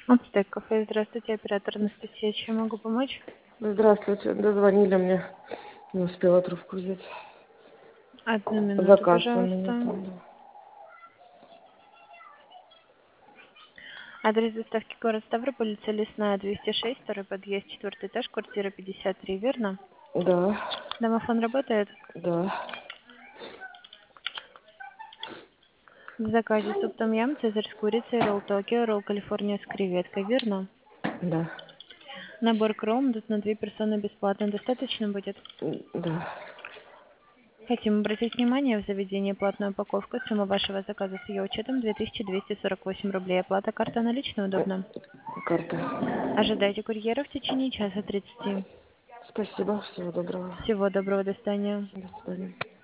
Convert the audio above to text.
Ацтек кафе. Здравствуйте, оператор Анастасия. Чем могу помочь? Здравствуйте, дозвонили мне. Не успела трубку взять. Одну минуту, Заказ у меня пожалуйста. там, да. Адрес доставки город Ставрополь, улица Лесная, 206, второй подъезд, четвертый этаж, квартира 53, верно? Да, Домофон работает? да, В заказе суп том ям, цезарь с курицей, ролл Токио, ролл Калифорния с креветкой, верно? да, Набор кром идут на 2 персоны бесплатно. Достаточно будет? да. Хотим обратить внимание, в заведении платная упаковка. Сумма вашего заказа с ее учетом 2248 рублей. Оплата карта наличная удобно. Карта. Ожидайте курьера в течение часа 30. Спасибо, всего доброго. Всего доброго, до свидания. До свидания.